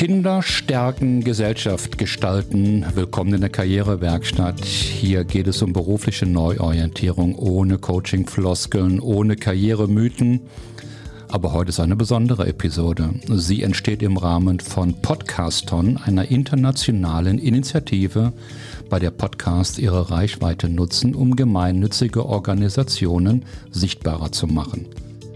Kinder stärken, Gesellschaft gestalten. Willkommen in der Karrierewerkstatt. Hier geht es um berufliche Neuorientierung, ohne Coaching-Floskeln, ohne Karrieremythen. Aber heute ist eine besondere Episode. Sie entsteht im Rahmen von Podcaston, einer internationalen Initiative, bei der Podcasts ihre Reichweite nutzen, um gemeinnützige Organisationen sichtbarer zu machen.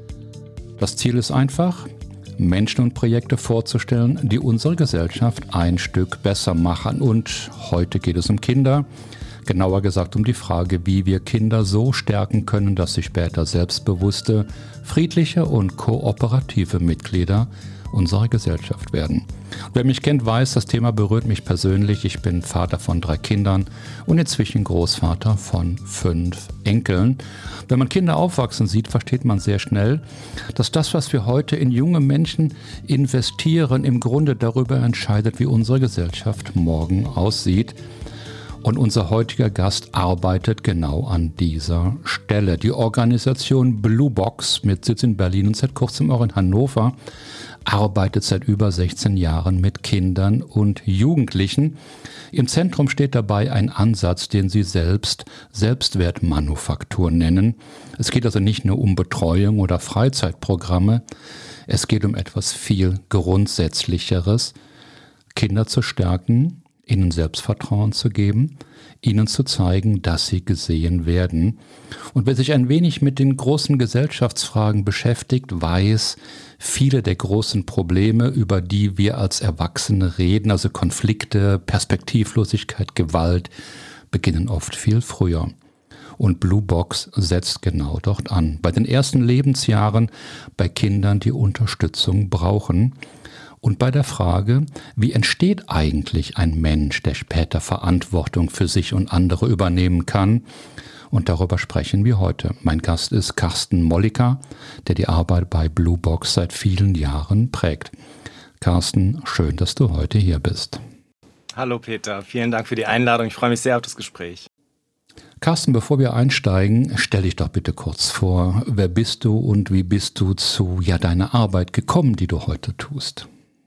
Das Ziel ist einfach: Menschen und Projekte vorzustellen, die unsere Gesellschaft ein Stück besser machen. Und heute geht es um Kinder, genauer gesagt um die Frage, wie wir Kinder so stärken können, dass sie später selbstbewusste, friedliche und kooperative Mitglieder unserer Gesellschaft werden. Wer mich kennt, weiß, das Thema berührt mich persönlich. Ich bin Vater von 3 Kindern und inzwischen Großvater von 5 Enkeln. Wenn man Kinder aufwachsen sieht, versteht man sehr schnell, dass das, was wir heute in junge Menschen investieren, im Grunde darüber entscheidet, wie unsere Gesellschaft morgen aussieht. Und unser heutiger Gast arbeitet genau an dieser Stelle. Die Organisation Blue Box mit Sitz in Berlin und seit kurzem auch in Hannover arbeitet seit über 16 Jahren mit Kindern und Jugendlichen. Im Zentrum steht dabei ein Ansatz, den sie selbst Selbstwertmanufaktur nennen. Es geht also nicht nur um Betreuung oder Freizeitprogramme, es geht um etwas viel Grundsätzlicheres: Kinder zu stärken, ihnen Selbstvertrauen zu geben, ihnen zu zeigen, dass sie gesehen werden. Und wer sich ein wenig mit den großen Gesellschaftsfragen beschäftigt, weiß, viele der großen Probleme, über die wir als Erwachsene reden, also Konflikte, Perspektivlosigkeit, Gewalt, beginnen oft viel früher. Und Blue Box setzt genau dort an. Bei den ersten Lebensjahren, bei Kindern, die Unterstützung brauchen. Und bei der Frage, wie entsteht eigentlich ein Mensch, der später Verantwortung für sich und andere übernehmen kann? Und darüber sprechen wir heute. Mein Gast ist Carsten Mollica, der die Arbeit bei Blue Box seit vielen Jahren prägt. Carsten, schön, dass du heute hier bist. Hallo Peter, vielen Dank für die Einladung. Ich freue mich sehr auf das Gespräch. Carsten, bevor wir einsteigen, stell dich doch bitte kurz vor. Wer bist du und wie bist du zu deiner Arbeit gekommen, die du heute tust?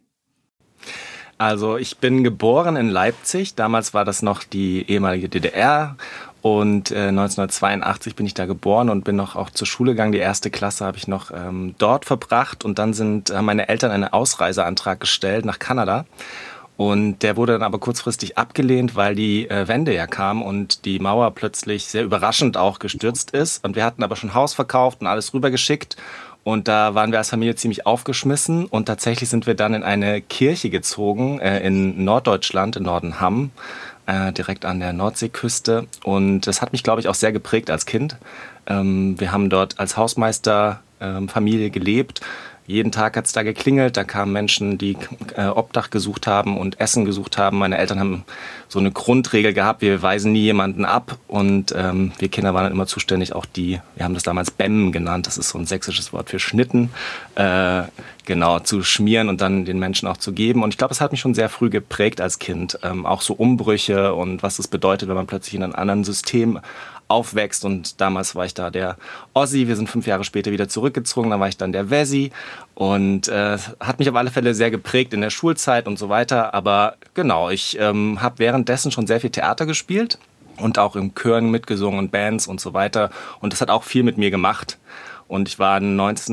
Also ich bin geboren in Leipzig, damals war das noch die ehemalige DDR und 1982 bin ich da geboren und bin noch auch zur Schule gegangen. Die erste Klasse habe ich noch dort verbracht und dann haben meine Eltern einen Ausreiseantrag gestellt nach Kanada. Und der wurde dann aber kurzfristig abgelehnt, weil die Wende ja kam und die Mauer plötzlich sehr überraschend auch gestürzt ist. Und wir hatten aber schon Haus verkauft und alles rübergeschickt. Und da waren wir als Familie ziemlich aufgeschmissen und tatsächlich sind wir dann in eine Kirche gezogen in Norddeutschland, in Nordenham, direkt an der Nordseeküste. Und das hat mich, glaube ich, auch sehr geprägt als Kind. Wir haben dort als Hausmeisterfamilie gelebt. Jeden Tag hat es da geklingelt, da kamen Menschen, die Obdach gesucht haben und Essen gesucht haben. Meine Eltern haben so eine Grundregel gehabt, wir weisen nie jemanden ab. Und wir Kinder waren dann immer zuständig, auch wir haben das damals Bämmen genannt, das ist so ein sächsisches Wort für Schnitten, zu schmieren und dann den Menschen auch zu geben. Und ich glaube, das hat mich schon sehr früh geprägt als Kind. Auch so Umbrüche und was das bedeutet, wenn man plötzlich in einem anderen System aufwächst. Und damals war ich da der Ossi, wir sind 5 Jahre später wieder zurückgezogen, dann war ich dann der Wessi und hat mich auf alle Fälle sehr geprägt in der Schulzeit und so weiter. Aber genau, ich habe währenddessen schon sehr viel Theater gespielt und auch im Chören mitgesungen und Bands und so weiter und das hat auch viel mit mir gemacht. Und ich war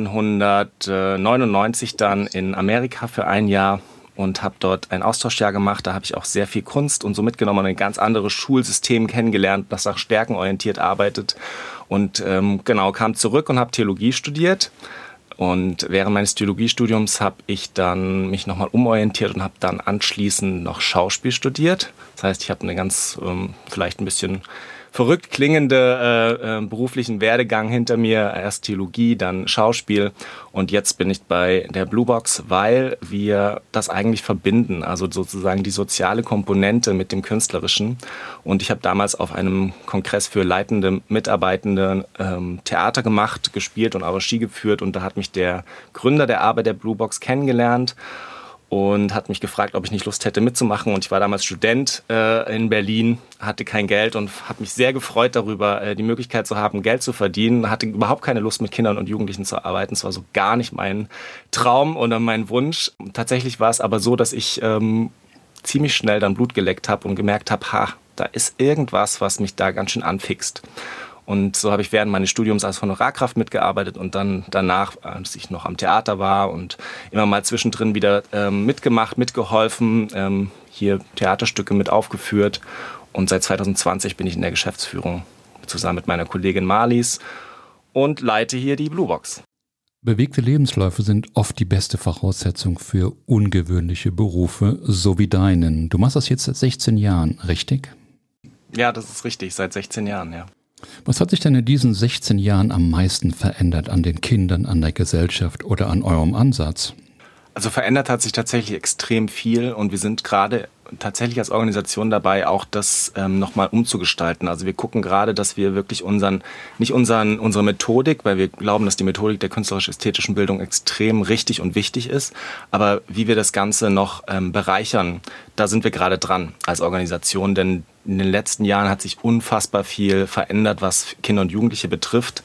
1999 dann in Amerika für ein Jahr und habe dort ein Austauschjahr gemacht. Da habe ich auch sehr viel Kunst und so mitgenommen und ein ganz anderes Schulsystem kennengelernt, das nach Stärken orientiert arbeitet. Und kam zurück und habe Theologie studiert. Und während meines Theologiestudiums habe ich dann mich nochmal umorientiert und habe dann anschließend noch Schauspiel studiert. Das heißt, ich habe eine ganz vielleicht ein bisschen verrückt klingende beruflichen Werdegang hinter mir. Erst Theologie, dann Schauspiel und jetzt bin ich bei der Blue Box, weil wir das eigentlich verbinden, also sozusagen die soziale Komponente mit dem Künstlerischen. Und ich habe damals auf einem Kongress für leitende Mitarbeitende Theater gemacht, gespielt und auch Regie geführt und da hat mich der Gründer der Arbeit der Blue Box kennengelernt. und hat mich gefragt, ob ich nicht Lust hätte mitzumachen. Und ich war damals Student in Berlin, hatte kein Geld und habe mich sehr gefreut darüber, die Möglichkeit zu haben, Geld zu verdienen. Hatte überhaupt keine Lust, mit Kindern und Jugendlichen zu arbeiten. Es war so gar nicht mein Traum oder mein Wunsch. Tatsächlich war es aber so, dass ich ziemlich schnell dann Blut geleckt habe und gemerkt habe, da ist irgendwas, was mich da ganz schön anfixt. Und so habe ich während meines Studiums als Honorarkraft mitgearbeitet und dann danach, als ich noch am Theater war und immer mal zwischendrin wieder mitgemacht, mitgeholfen, hier Theaterstücke mit aufgeführt. Und seit 2020 bin ich in der Geschäftsführung zusammen mit meiner Kollegin Marlies und leite hier die Bluebox. Bewegte Lebensläufe sind oft die beste Voraussetzung für ungewöhnliche Berufe, so wie deinen. Du machst das jetzt seit 16 Jahren, richtig? Ja, das ist richtig, seit 16 Jahren, ja. Was hat sich denn in diesen 16 Jahren am meisten verändert an den Kindern, an der Gesellschaft oder an eurem Ansatz? Also verändert hat sich tatsächlich extrem viel und wir sind gerade tatsächlich als Organisation dabei, auch das nochmal umzugestalten. Also wir gucken gerade, dass wir wirklich unsere Methodik, weil wir glauben, dass die Methodik der künstlerisch-ästhetischen Bildung extrem richtig und wichtig ist, aber wie wir das Ganze noch bereichern, da sind wir gerade dran als Organisation, denn in den letzten Jahren hat sich unfassbar viel verändert, was Kinder und Jugendliche betrifft.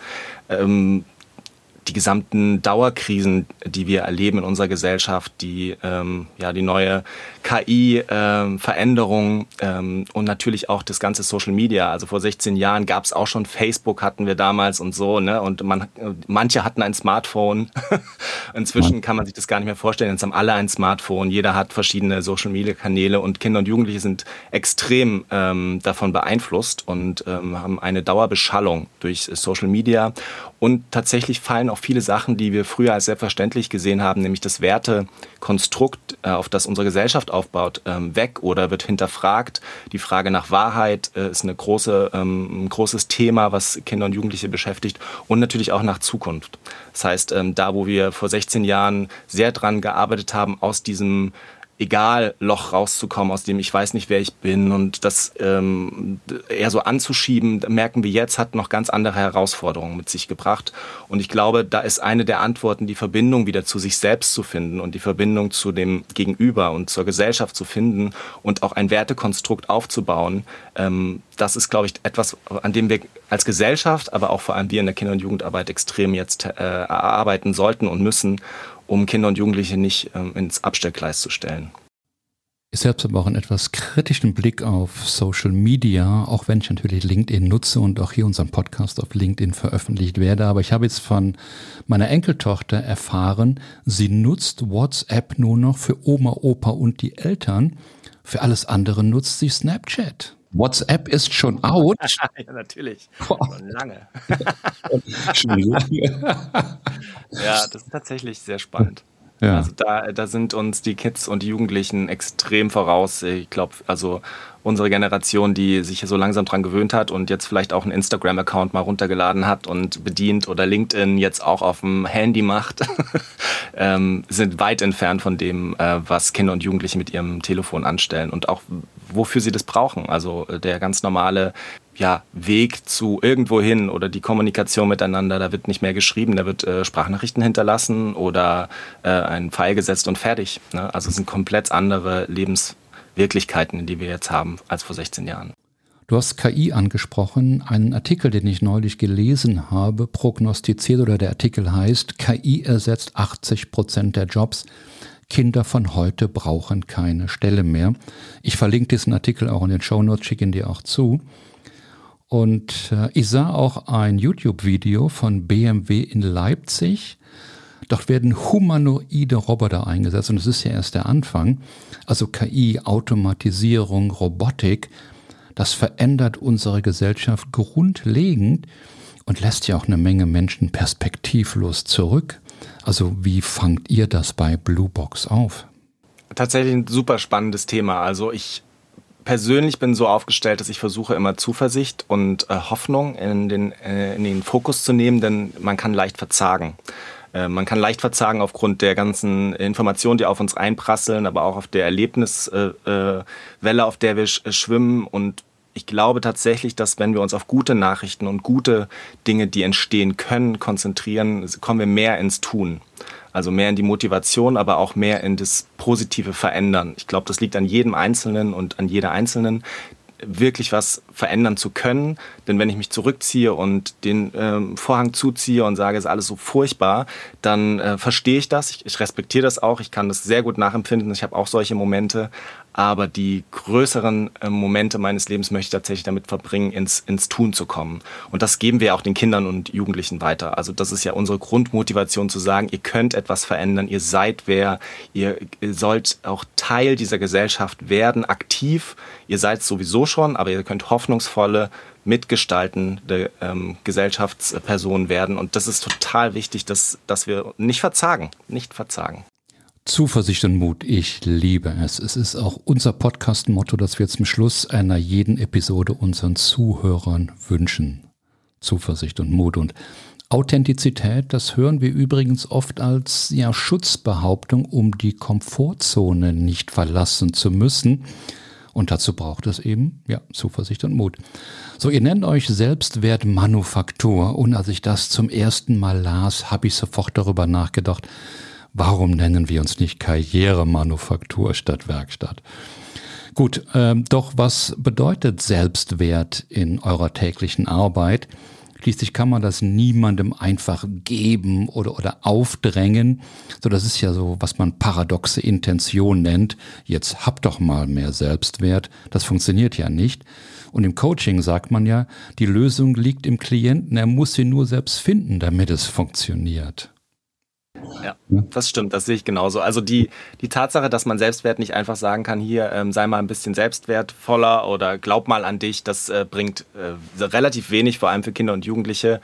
Die gesamten Dauerkrisen, die wir erleben in unserer Gesellschaft, die neue KI-Veränderung und natürlich auch das ganze Social Media. Also vor 16 Jahren gab es auch schon Facebook, hatten wir damals und so, ne? Und manche hatten ein Smartphone. Inzwischen kann man sich das gar nicht mehr vorstellen. Jetzt haben alle ein Smartphone. Jeder hat verschiedene Social Media Kanäle und Kinder und Jugendliche sind extrem davon beeinflusst und haben eine Dauerbeschallung durch Social Media. Und tatsächlich fallen auch viele Sachen, die wir früher als selbstverständlich gesehen haben, nämlich das Wertekonstrukt, auf das unsere Gesellschaft aufbaut, weg oder wird hinterfragt. Die Frage nach Wahrheit ist ein großes Thema, was Kinder und Jugendliche beschäftigt und natürlich auch nach Zukunft. Das heißt, da wo wir vor 16 Jahren sehr dran gearbeitet haben, aus diesem Egal-Loch rauszukommen, aus dem ich weiß nicht, wer ich bin und das eher so anzuschieben, merken wir jetzt, hat noch ganz andere Herausforderungen mit sich gebracht. Und ich glaube, da ist eine der Antworten, die Verbindung wieder zu sich selbst zu finden und die Verbindung zu dem Gegenüber und zur Gesellschaft zu finden und auch ein Wertekonstrukt aufzubauen. Das ist, glaube ich, etwas, an dem wir als Gesellschaft, aber auch vor allem wir in der Kinder- und Jugendarbeit extrem jetzt arbeiten sollten und müssen, um Kinder und Jugendliche nicht ins Abstellgleis zu stellen. Ich selbst habe auch einen etwas kritischen Blick auf Social Media, auch wenn ich natürlich LinkedIn nutze und auch hier unseren Podcast auf LinkedIn veröffentlicht werde. Aber ich habe jetzt von meiner Enkeltochter erfahren, sie nutzt WhatsApp nur noch für Oma, Opa und die Eltern. Für alles andere nutzt sie Snapchat. WhatsApp ist schon out. Ja, natürlich. Schon lange. Schon lange. Ja, das ist tatsächlich sehr spannend. Ja. Also da sind uns die Kids und die Jugendlichen extrem voraus. Ich glaube, also unsere Generation, die sich so langsam dran gewöhnt hat und jetzt vielleicht auch einen Instagram-Account mal runtergeladen hat und bedient oder LinkedIn jetzt auch auf dem Handy macht, sind weit entfernt von dem, was Kinder und Jugendliche mit ihrem Telefon anstellen und auch wofür sie das brauchen. Also der ganz normale Weg zu irgendwo hin oder die Kommunikation miteinander, da wird nicht mehr geschrieben, da wird Sprachnachrichten hinterlassen oder ein Pfeil gesetzt und fertig. Ne? Also es sind komplett andere Lebenswirklichkeiten, die wir jetzt haben, als vor 16 Jahren. Du hast KI angesprochen. Einen Artikel, den ich neulich gelesen habe, prognostiziert oder der Artikel heißt, KI ersetzt 80% der Jobs. Kinder von heute brauchen keine Stelle mehr. Ich verlinke diesen Artikel auch in den Shownotes, schicke ihn dir auch zu. Und ich sah auch ein YouTube-Video von BMW in Leipzig. Dort werden humanoide Roboter eingesetzt und das ist ja erst der Anfang. Also KI, Automatisierung, Robotik, das verändert unsere Gesellschaft grundlegend und lässt ja auch eine Menge Menschen perspektivlos zurück. Also wie fangt ihr das bei Bluebox auf? Tatsächlich ein super spannendes Thema. Also ich persönlich bin so aufgestellt, dass ich versuche immer Zuversicht und Hoffnung in den Fokus zu nehmen, denn man kann leicht verzagen. Man kann leicht verzagen aufgrund der ganzen Informationen, die auf uns einprasseln, aber auch auf der Erlebniswelle, auf der wir schwimmen. Und ich glaube tatsächlich, dass wenn wir uns auf gute Nachrichten und gute Dinge, die entstehen können, konzentrieren, kommen wir mehr ins Tun. Also mehr in die Motivation, aber auch mehr in das positive Verändern. Ich glaube, das liegt an jedem Einzelnen und an jeder Einzelnen, wirklich was verändern zu können. Denn wenn ich mich zurückziehe und den Vorhang zuziehe und sage, es ist alles so furchtbar, dann verstehe ich das. Ich respektiere das auch. Ich kann das sehr gut nachempfinden. Ich habe auch solche Momente. Aber die größeren Momente meines Lebens möchte ich tatsächlich damit verbringen, ins Tun zu kommen. Und das geben wir auch den Kindern und Jugendlichen weiter. Also das ist ja unsere Grundmotivation zu sagen, ihr könnt etwas verändern, ihr seid wer, ihr sollt auch Teil dieser Gesellschaft werden, aktiv. Ihr seid sowieso schon, aber ihr könnt hoffnungsvolle, mitgestaltende Gesellschaftspersonen werden. Und das ist total wichtig, dass wir nicht verzagen. Zuversicht und Mut, ich liebe es. Es ist auch unser Podcast-Motto, das wir zum Schluss einer jeden Episode unseren Zuhörern wünschen. Zuversicht und Mut und Authentizität, das hören wir übrigens oft als Schutzbehauptung, um die Komfortzone nicht verlassen zu müssen. Und dazu braucht es eben Zuversicht und Mut. So, ihr nennt euch Selbstwertmanufaktur. Und als ich das zum ersten Mal las, habe ich sofort darüber nachgedacht, warum nennen wir uns nicht Karrieremanufaktur statt Werkstatt? Gut, doch was bedeutet Selbstwert in eurer täglichen Arbeit? Schließlich kann man das niemandem einfach geben oder aufdrängen. So, das ist ja so, was man paradoxe Intention nennt. Jetzt habt doch mal mehr Selbstwert. Das funktioniert ja nicht. Und im Coaching sagt man ja, die Lösung liegt im Klienten. Er muss sie nur selbst finden, damit es funktioniert. Ja, das stimmt, das sehe ich genauso. Also die Tatsache, dass man Selbstwert nicht einfach sagen kann, hier sei mal ein bisschen selbstwertvoller oder glaub mal an dich, das bringt relativ wenig, vor allem für Kinder und Jugendliche.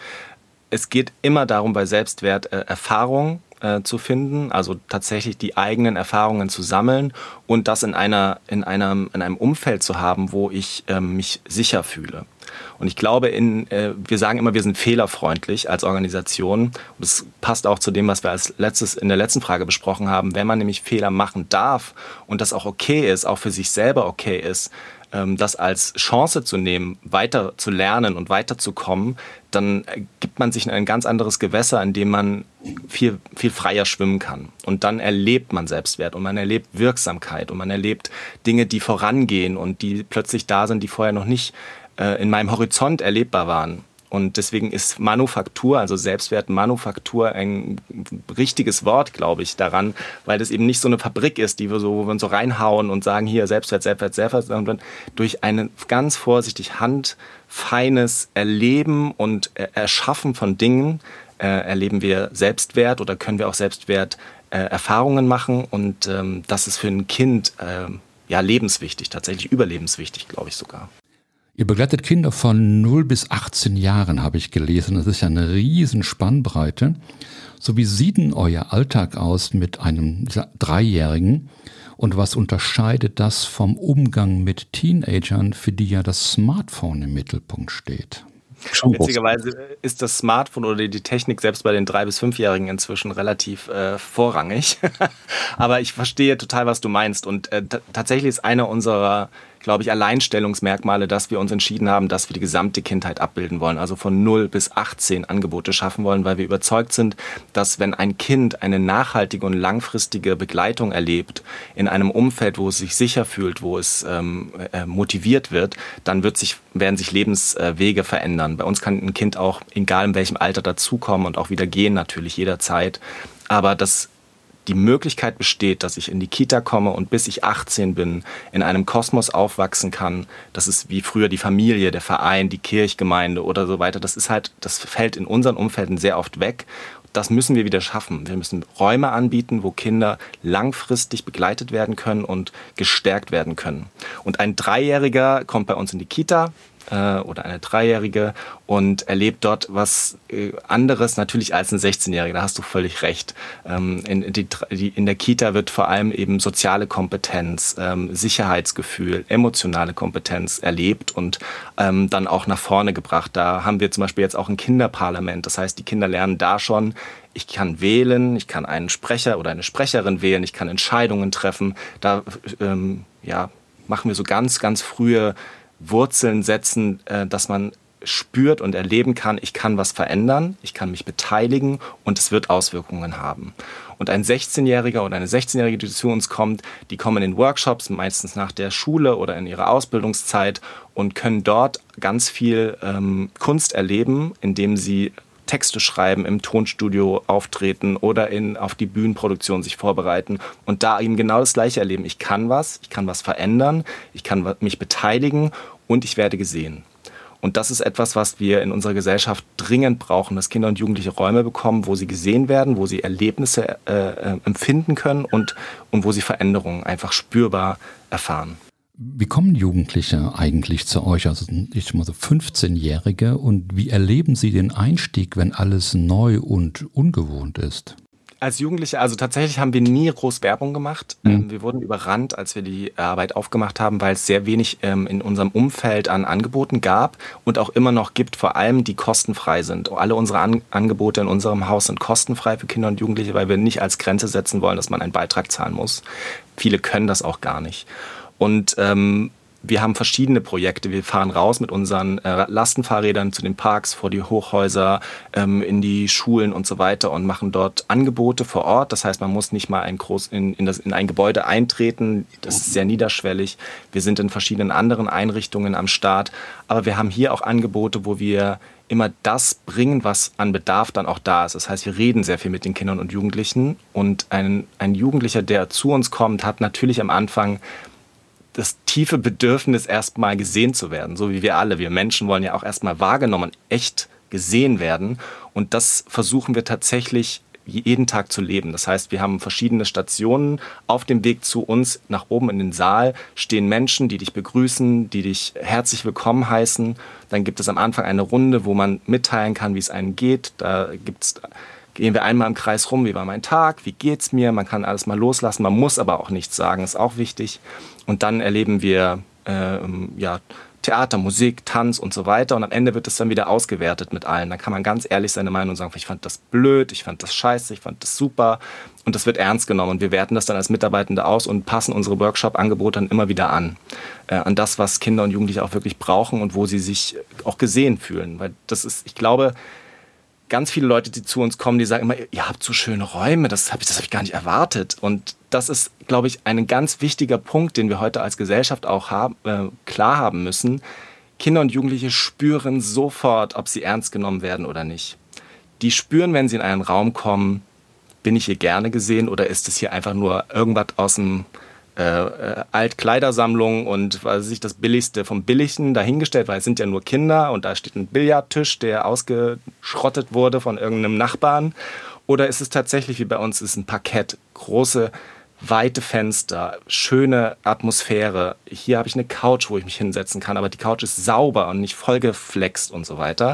Es geht immer darum, bei Selbstwert Erfahrung zu finden, also tatsächlich die eigenen Erfahrungen zu sammeln und das in einem Umfeld zu haben, wo ich mich sicher fühle. Und ich glaube, wir sagen immer, wir sind fehlerfreundlich als Organisation. Und das passt auch zu dem, was wir in der letzten Frage besprochen haben. Wenn man nämlich Fehler machen darf und das auch okay ist, auch für sich selber okay ist, das als Chance zu nehmen, weiter zu lernen und weiterzukommen, dann gibt man sich in ein ganz anderes Gewässer, in dem man viel, viel freier schwimmen kann. Und dann erlebt man Selbstwert und man erlebt Wirksamkeit und man erlebt Dinge, die vorangehen und die plötzlich da sind, die vorher noch nicht in meinem Horizont erlebbar waren. Und deswegen ist Manufaktur, also Selbstwertmanufaktur, ein richtiges Wort, glaube ich, daran, weil das eben nicht so eine Fabrik ist, wo wir uns so reinhauen und sagen, hier Selbstwert, sondern durch ein ganz vorsichtig handfeines Erleben und Erschaffen von Dingen erleben wir Selbstwert oder können wir auch Selbstwert Erfahrungen machen. Und das ist für ein Kind lebenswichtig, tatsächlich überlebenswichtig, glaube ich sogar. Ihr begleitet Kinder von 0 bis 18 Jahren, habe ich gelesen. Das ist ja eine riesen Spannbreite. So, wie sieht denn euer Alltag aus mit einem Dreijährigen? Und was unterscheidet das vom Umgang mit Teenagern, für die ja das Smartphone im Mittelpunkt steht? Witzigerweise ist das Smartphone oder die Technik selbst bei den 3- bis 5-Jährigen inzwischen relativ vorrangig. Aber ich verstehe total, was du meinst. Und tatsächlich ist einer unserer, glaube ich, Alleinstellungsmerkmale, dass wir uns entschieden haben, dass wir die gesamte Kindheit abbilden wollen. Also von 0 bis 18 Angebote schaffen wollen, weil wir überzeugt sind, dass wenn ein Kind eine nachhaltige und langfristige Begleitung erlebt, in einem Umfeld, wo es sich sicher fühlt, wo es motiviert wird, dann werden sich Lebenswege verändern. Bei uns kann ein Kind auch, egal in welchem Alter, dazukommen und auch wieder gehen, natürlich jederzeit. Aber die Möglichkeit besteht, dass ich in die Kita komme und bis ich 18 bin, in einem Kosmos aufwachsen kann. Das ist wie früher die Familie, der Verein, die Kirchgemeinde oder so weiter. Das fällt in unseren Umfelden sehr oft weg. Das müssen wir wieder schaffen. Wir müssen Räume anbieten, wo Kinder langfristig begleitet werden können und gestärkt werden können. Und ein Dreijähriger kommt bei uns in die Kita oder eine Dreijährige und erlebt dort was anderes natürlich als ein 16-Jähriger. Da hast du völlig recht. In der Kita wird vor allem eben soziale Kompetenz, Sicherheitsgefühl, emotionale Kompetenz erlebt und dann auch nach vorne gebracht. Da haben wir zum Beispiel jetzt auch ein Kinderparlament. Das heißt, die Kinder lernen da schon, ich kann wählen, ich kann einen Sprecher oder eine Sprecherin wählen, ich kann Entscheidungen treffen. Da machen wir so ganz, ganz frühe Wurzeln setzen, dass man spürt und erleben kann, ich kann was verändern, ich kann mich beteiligen und es wird Auswirkungen haben. Und ein 16-Jähriger oder eine 16-Jährige, die zu uns kommt, die kommen in Workshops, meistens nach der Schule oder in ihrer Ausbildungszeit und können dort ganz viel Kunst erleben, indem sie Texte schreiben, im Tonstudio auftreten oder auf die Bühnenproduktion sich vorbereiten und da eben genau das Gleiche erleben. Ich kann was verändern, ich kann mich beteiligen und ich werde gesehen. Und das ist etwas, was wir in unserer Gesellschaft dringend brauchen, dass Kinder und Jugendliche Räume bekommen, wo sie gesehen werden, wo sie Erlebnisse empfinden können und wo sie Veränderungen einfach spürbar erfahren. Wie kommen Jugendliche eigentlich zu euch, also ich mal so 15-Jährige, und wie erleben sie den Einstieg, wenn alles neu und ungewohnt ist? Als Jugendliche, also tatsächlich haben wir nie groß Werbung gemacht. Wir wurden überrannt, als wir die Arbeit aufgemacht haben, weil es sehr wenig in unserem Umfeld an Angeboten gab und auch immer noch gibt, vor allem die kostenfrei sind. Alle unsere Angebote in unserem Haus sind kostenfrei für Kinder und Jugendliche, weil wir nicht als Grenze setzen wollen, dass man einen Beitrag zahlen muss. Viele können das auch gar nicht. Und wir haben verschiedene Projekte. Wir fahren raus mit unseren Lastenfahrrädern zu den Parks, vor die Hochhäuser, in die Schulen und so weiter und machen dort Angebote vor Ort. Das heißt, man muss nicht mal in ein Gebäude eintreten. Das ist sehr niederschwellig. Wir sind in verschiedenen anderen Einrichtungen am Start. Aber wir haben hier auch Angebote, wo wir immer das bringen, was an Bedarf dann auch da ist. Das heißt, wir reden sehr viel mit den Kindern und Jugendlichen. Und ein Jugendlicher, der zu uns kommt, hat natürlich am Anfang das tiefe Bedürfnis, erstmal gesehen zu werden, so wie wir alle. Wir Menschen wollen ja auch erstmal wahrgenommen, echt gesehen werden. Und das versuchen wir tatsächlich jeden Tag zu leben. Das heißt, wir haben verschiedene Stationen. Auf dem Weg zu uns nach oben in den Saal stehen Menschen, die dich begrüßen, die dich herzlich willkommen heißen. Dann gibt es am Anfang eine Runde, wo man mitteilen kann, wie es einem geht. Gehen wir einmal im Kreis rum, wie war mein Tag, wie geht's mir, man kann alles mal loslassen, man muss aber auch nichts sagen, ist auch wichtig. Und dann erleben wir Theater, Musik, Tanz und so weiter und am Ende wird es dann wieder ausgewertet mit allen. Da kann man ganz ehrlich seine Meinung sagen, ich fand das blöd, ich fand das scheiße, ich fand das super und das wird ernst genommen und wir werten das dann als Mitarbeitende aus und passen unsere Workshop-Angebote dann immer wieder an das, was Kinder und Jugendliche auch wirklich brauchen und wo sie sich auch gesehen fühlen. Weil das ist, ich glaube, ganz viele Leute, die zu uns kommen, die sagen immer, ihr habt so schöne Räume, das hab ich gar nicht erwartet. Und das ist, glaube ich, ein ganz wichtiger Punkt, den wir heute als Gesellschaft auch klar haben müssen. Kinder und Jugendliche spüren sofort, ob sie ernst genommen werden oder nicht. Die spüren, wenn sie in einen Raum kommen, bin ich hier gerne gesehen oder ist es hier einfach nur irgendwas aus dem Altkleidersammlung und das Billigste vom Billigsten dahingestellt, weil es sind ja nur Kinder und da steht ein Billardtisch, der ausgeschrottet wurde von irgendeinem Nachbarn. Oder ist es tatsächlich, wie bei uns, ist ein Parkett, große, weite Fenster, schöne Atmosphäre. Hier habe ich eine Couch, wo ich mich hinsetzen kann, aber die Couch ist sauber und nicht vollgeflext und so weiter.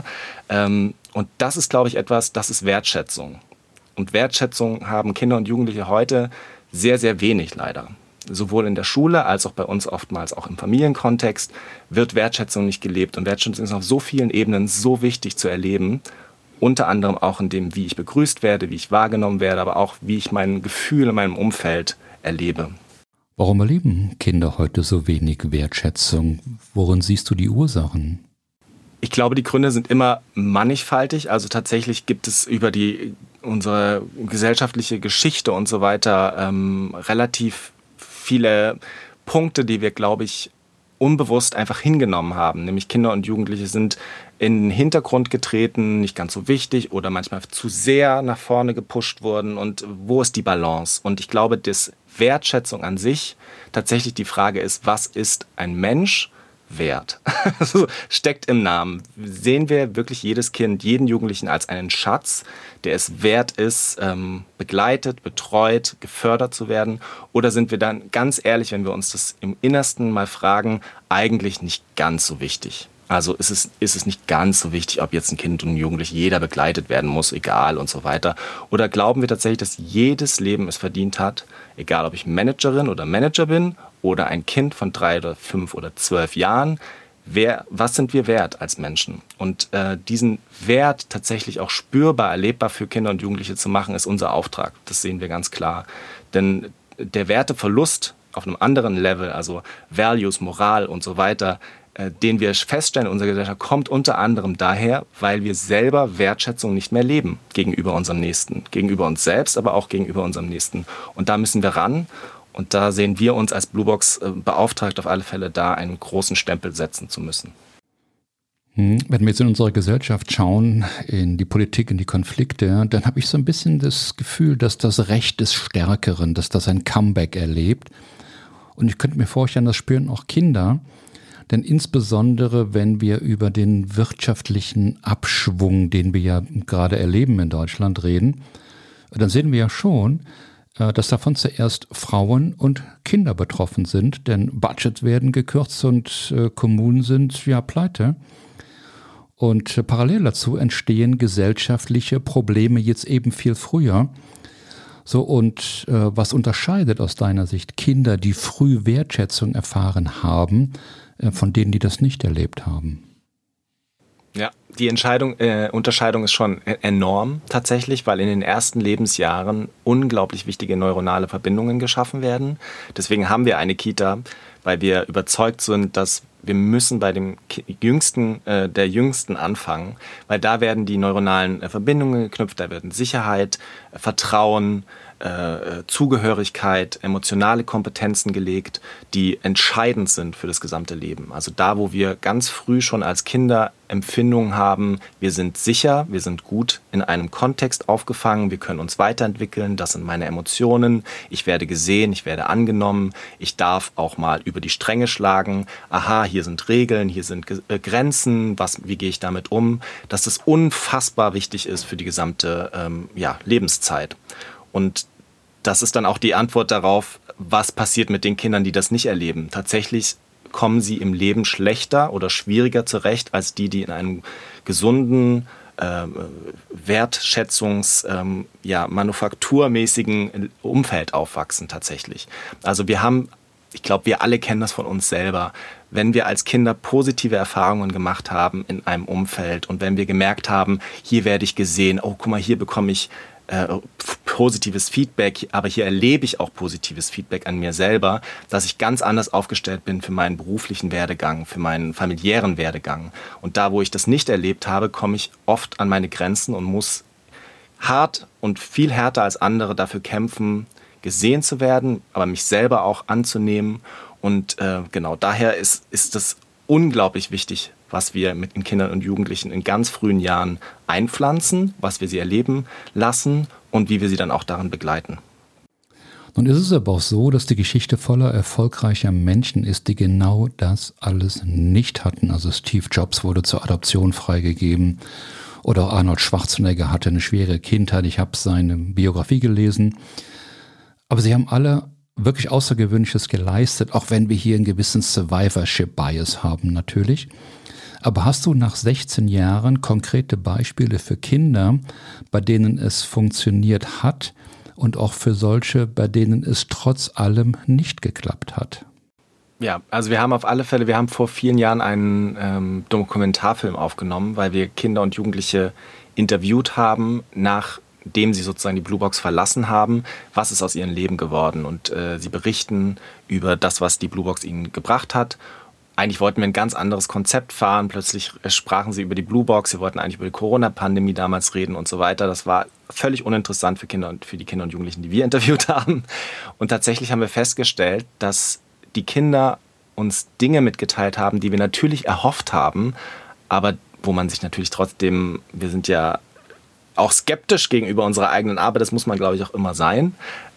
Und das ist, glaube ich, das ist Wertschätzung. Und Wertschätzung haben Kinder und Jugendliche heute sehr, sehr wenig leider. Sowohl in der Schule als auch bei uns oftmals auch im Familienkontext wird Wertschätzung nicht gelebt. Und Wertschätzung ist auf so vielen Ebenen so wichtig zu erleben. Unter anderem auch in dem, wie ich begrüßt werde, wie ich wahrgenommen werde, aber auch wie ich mein Gefühl in meinem Umfeld erlebe. Warum erleben Kinder heute so wenig Wertschätzung? Worin siehst du die Ursachen? Ich glaube, die Gründe sind immer mannigfaltig. Also tatsächlich gibt es über unsere gesellschaftliche Geschichte und so weiter relativ viele Punkte, die wir, glaube ich, unbewusst einfach hingenommen haben. Nämlich Kinder und Jugendliche sind in den Hintergrund getreten, nicht ganz so wichtig oder manchmal zu sehr nach vorne gepusht worden. Und wo ist die Balance? Und ich glaube, dass Wertschätzung an sich tatsächlich die Frage ist, was ist ein Mensch wert? Also steckt im Namen. Sehen wir wirklich jedes Kind, jeden Jugendlichen als einen Schatz, der es wert ist, begleitet, betreut, gefördert zu werden? Oder sind wir dann ganz ehrlich, wenn wir uns das im Innersten mal fragen, eigentlich nicht ganz so wichtig? Also ist es nicht ganz so wichtig, ob jetzt ein Kind und ein Jugendlicher, jeder begleitet werden muss, egal und so weiter? Oder glauben wir tatsächlich, dass jedes Leben es verdient hat, egal ob ich Managerin oder Manager bin oder ein Kind von 3 oder 5 oder 12 Jahren, was sind wir wert als Menschen? Und diesen Wert tatsächlich auch spürbar, erlebbar für Kinder und Jugendliche zu machen, ist unser Auftrag. Das sehen wir ganz klar. Denn der Werteverlust auf einem anderen Level, also Values, Moral und so weiter, den wir feststellen in unserer Gesellschaft, kommt unter anderem daher, weil wir selber Wertschätzung nicht mehr leben gegenüber unserem Nächsten, gegenüber uns selbst, aber auch gegenüber unserem Nächsten. Und da müssen wir ran. Und da sehen wir uns als Blue Box beauftragt, auf alle Fälle da einen großen Stempel setzen zu müssen. Wenn wir jetzt in unserer Gesellschaft schauen, in die Politik, in die Konflikte, dann habe ich so ein bisschen das Gefühl, dass das Recht des Stärkeren, dass das ein Comeback erlebt. Und ich könnte mir vorstellen, das spüren auch Kinder. Denn insbesondere, wenn wir über den wirtschaftlichen Abschwung, den wir ja gerade erleben in Deutschland, reden, dann sehen wir ja schon, dass davon zuerst Frauen und Kinder betroffen sind. Denn Budgets werden gekürzt und Kommunen sind ja pleite. Und parallel dazu entstehen gesellschaftliche Probleme jetzt eben viel früher. So, und was unterscheidet aus deiner Sicht Kinder, die früh Wertschätzung erfahren haben, von denen, die das nicht erlebt haben? Ja, die Unterscheidung ist schon enorm tatsächlich, weil in den ersten Lebensjahren unglaublich wichtige neuronale Verbindungen geschaffen werden. Deswegen haben wir eine Kita, weil wir überzeugt sind, dass wir müssen bei dem der Jüngsten anfangen, weil da werden die neuronalen Verbindungen geknüpft, da werden Sicherheit, Vertrauen, Zugehörigkeit, emotionale Kompetenzen gelegt, die entscheidend sind für das gesamte Leben. Also da, wo wir ganz früh schon als Kinder Empfindungen haben, wir sind sicher, wir sind gut in einem Kontext aufgefangen, wir können uns weiterentwickeln, das sind meine Emotionen, ich werde gesehen, ich werde angenommen, ich darf auch mal über die Stränge schlagen, aha, hier sind Regeln, hier sind Grenzen, wie gehe ich damit um, dass das unfassbar wichtig ist für die gesamte Lebenszeit. Und das ist dann auch die Antwort darauf, was passiert mit den Kindern, die das nicht erleben. Tatsächlich kommen sie im Leben schlechter oder schwieriger zurecht als die in einem gesunden, manufakturmäßigen Umfeld aufwachsen tatsächlich. Also ich glaube, wir alle kennen das von uns selber. Wenn wir als Kinder positive Erfahrungen gemacht haben in einem Umfeld und wenn wir gemerkt haben, hier werde ich gesehen, oh, guck mal, hier bekomme ich positives Feedback, aber hier erlebe ich auch positives Feedback an mir selber, dass ich ganz anders aufgestellt bin für meinen beruflichen Werdegang, für meinen familiären Werdegang. Und da, wo ich das nicht erlebt habe, komme ich oft an meine Grenzen und muss hart und viel härter als andere dafür kämpfen, gesehen zu werden, aber mich selber auch anzunehmen. Und daher ist es unglaublich wichtig, was wir mit den Kindern und Jugendlichen in ganz frühen Jahren einpflanzen, was wir sie erleben lassen und wie wir sie dann auch darin begleiten. Nun ist es aber auch so, dass die Geschichte voller erfolgreicher Menschen ist, die genau das alles nicht hatten. Also Steve Jobs wurde zur Adoption freigegeben oder Arnold Schwarzenegger hatte eine schwere Kindheit. Ich habe seine Biografie gelesen. Aber sie haben alle wirklich Außergewöhnliches geleistet, auch wenn wir hier einen gewissen Survivorship-Bias haben natürlich. Aber hast du nach 16 Jahren konkrete Beispiele für Kinder, bei denen es funktioniert hat und auch für solche, bei denen es trotz allem nicht geklappt hat? Ja, also wir haben vor vielen Jahren einen Dokumentarfilm aufgenommen, weil wir Kinder und Jugendliche interviewt haben, nachdem sie sozusagen die Blue Box verlassen haben, was ist aus ihrem Leben geworden. Und sie berichten über das, was die Blue Box ihnen gebracht hat. Eigentlich wollten wir ein ganz anderes Konzept fahren. Plötzlich sprachen sie über die Blue Box. Sie wollten eigentlich über die Corona-Pandemie damals reden und so weiter. Das war völlig uninteressant für die Kinder und Jugendlichen, die wir interviewt haben. Und tatsächlich haben wir festgestellt, dass die Kinder uns Dinge mitgeteilt haben, die wir natürlich erhofft haben, aber wo man sich natürlich trotzdem, wir sind ja auch skeptisch gegenüber unserer eigenen Arbeit, das muss man, glaube ich, auch immer sein,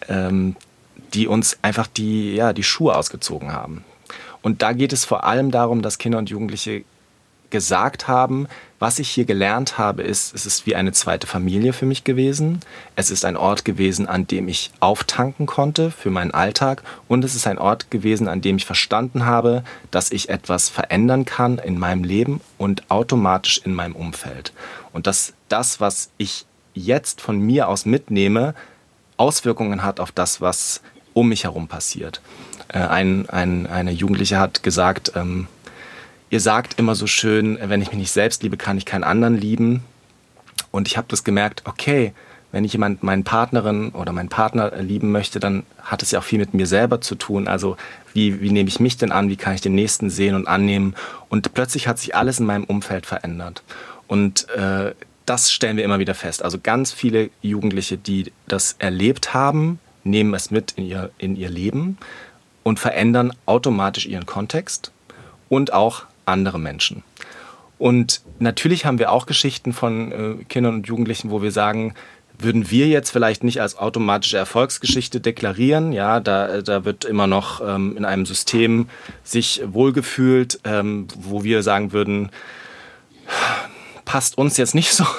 die uns einfach die Schuhe ausgezogen haben. Und da geht es vor allem darum, dass Kinder und Jugendliche gesagt haben, was ich hier gelernt habe, es ist wie eine zweite Familie für mich gewesen. Es ist ein Ort gewesen, an dem ich auftanken konnte für meinen Alltag. Und es ist ein Ort gewesen, an dem ich verstanden habe, dass ich etwas verändern kann in meinem Leben und automatisch in meinem Umfeld. Und dass das, was ich jetzt von mir aus mitnehme, Auswirkungen hat auf das, was um mich herum passiert. Eine Jugendliche hat gesagt, ihr sagt immer so schön, wenn ich mich nicht selbst liebe, kann ich keinen anderen lieben. Und ich habe das gemerkt, okay, wenn ich jemand, meine Partnerin oder meinen Partner lieben möchte, dann hat es ja auch viel mit mir selber zu tun. Also wie nehme ich mich denn an, wie kann ich den Nächsten sehen und annehmen? Und plötzlich hat sich alles in meinem Umfeld verändert. Und das stellen wir immer wieder fest. Also ganz viele Jugendliche, die das erlebt haben, nehmen es mit in ihr Leben und verändern automatisch ihren Kontext und auch andere Menschen. Und natürlich haben wir auch Geschichten von Kindern und Jugendlichen, wo wir sagen, würden wir jetzt vielleicht nicht als automatische Erfolgsgeschichte deklarieren. Ja, da wird immer noch in einem System sich wohlgefühlt, wo wir sagen würden, passt uns jetzt nicht so.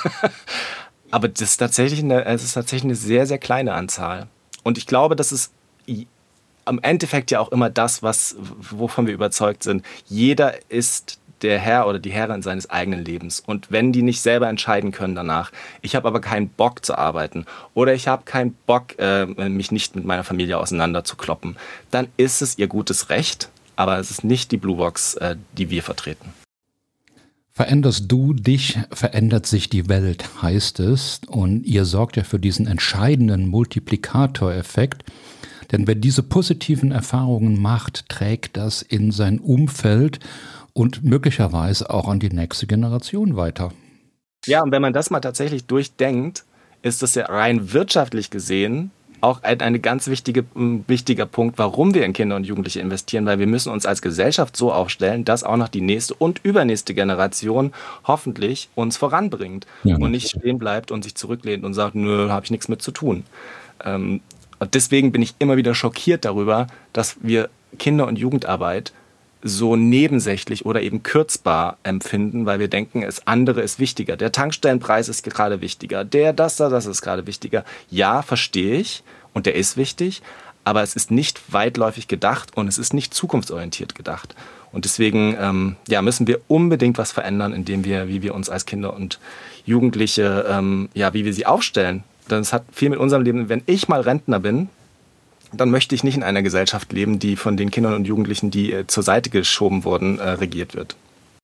Aber es ist tatsächlich eine sehr, sehr kleine Anzahl. Und ich glaube, das ist am Endeffekt ja auch immer das, wovon wir überzeugt sind. Jeder ist der Herr oder die Herrin seines eigenen Lebens. Und wenn die nicht selber entscheiden können danach, ich habe aber keinen Bock zu arbeiten oder ich habe keinen Bock, mich nicht mit meiner Familie auseinanderzukloppen, dann ist es ihr gutes Recht, aber es ist nicht die Blue Box, die wir vertreten. Veränderst du dich, verändert sich die Welt, heißt es. Und ihr sorgt ja für diesen entscheidenden Multiplikatoreffekt. Denn wer diese positiven Erfahrungen macht, trägt das in sein Umfeld und möglicherweise auch an die nächste Generation weiter. Ja, und wenn man das mal tatsächlich durchdenkt, ist das ja rein wirtschaftlich gesehen auch ein ganz wichtiger Punkt, warum wir in Kinder und Jugendliche investieren, weil wir müssen uns als Gesellschaft so aufstellen, dass auch noch die nächste und übernächste Generation hoffentlich uns voranbringt und nicht stehen bleibt und sich zurücklehnt und sagt, nö, habe ich nichts mit zu tun. Und deswegen bin ich immer wieder schockiert darüber, dass wir Kinder- und Jugendarbeit so nebensächlich oder eben kürzbar empfinden, weil wir denken, das andere ist wichtiger. Der Tankstellenpreis ist gerade wichtiger. Das ist gerade wichtiger. Ja, verstehe ich. Und der ist wichtig. Aber es ist nicht weitläufig gedacht und es ist nicht zukunftsorientiert gedacht. Und deswegen müssen wir unbedingt was verändern, wie wir uns als Kinder und Jugendliche, wie wir sie aufstellen. Denn es hat viel mit unserem Leben. Wenn ich mal Rentner bin, dann möchte ich nicht in einer Gesellschaft leben, die von den Kindern und Jugendlichen, die zur Seite geschoben wurden, regiert wird.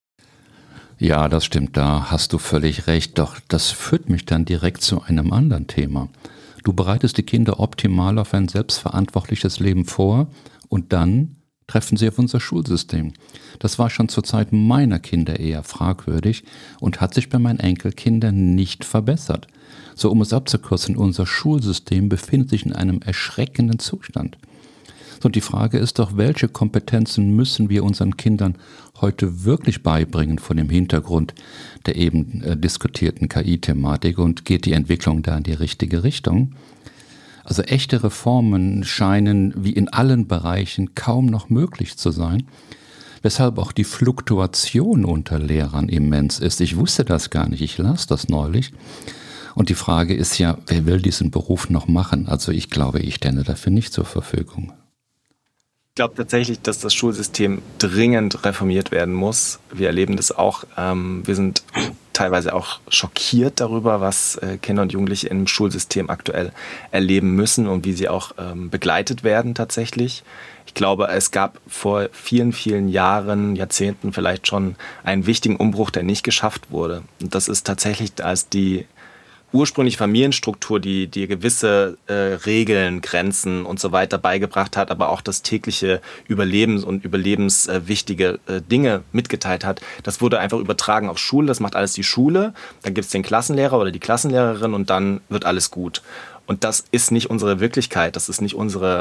Ja, das stimmt, da hast du völlig recht. Doch das führt mich dann direkt zu einem anderen Thema. Du bereitest die Kinder optimal auf ein selbstverantwortliches Leben vor und dann treffen sie auf unser Schulsystem. Das war schon zur Zeit meiner Kinder eher fragwürdig und hat sich bei meinen Enkelkindern nicht verbessert. So, um es abzukürzen, unser Schulsystem befindet sich in einem erschreckenden Zustand. So, und die Frage ist doch, welche Kompetenzen müssen wir unseren Kindern heute wirklich beibringen vor dem Hintergrund der eben diskutierten KI-Thematik und geht die Entwicklung da in die richtige Richtung? Also echte Reformen scheinen wie in allen Bereichen kaum noch möglich zu sein, weshalb auch die Fluktuation unter Lehrern immens ist. Ich wusste das gar nicht, ich las das neulich. Und die Frage ist ja, wer will diesen Beruf noch machen? Also ich glaube, ich stände dafür nicht zur Verfügung. Ich glaube tatsächlich, dass das Schulsystem dringend reformiert werden muss. Wir erleben das auch. Wir sind teilweise auch schockiert darüber, was Kinder und Jugendliche im Schulsystem aktuell erleben müssen und wie sie auch begleitet werden tatsächlich. Ich glaube, es gab vor vielen, vielen Jahren, Jahrzehnten vielleicht schon einen wichtigen Umbruch, der nicht geschafft wurde. Und das ist tatsächlich, als die ursprüngliche Familienstruktur, die gewisse Regeln, Grenzen und so weiter beigebracht hat, aber auch das tägliche Überlebens- und überlebenswichtige Dinge mitgeteilt hat, das wurde einfach übertragen auf Schule. Das macht alles die Schule. Dann gibt es den Klassenlehrer oder die Klassenlehrerin und dann wird alles gut. Und das ist nicht unsere Wirklichkeit. Das ist nicht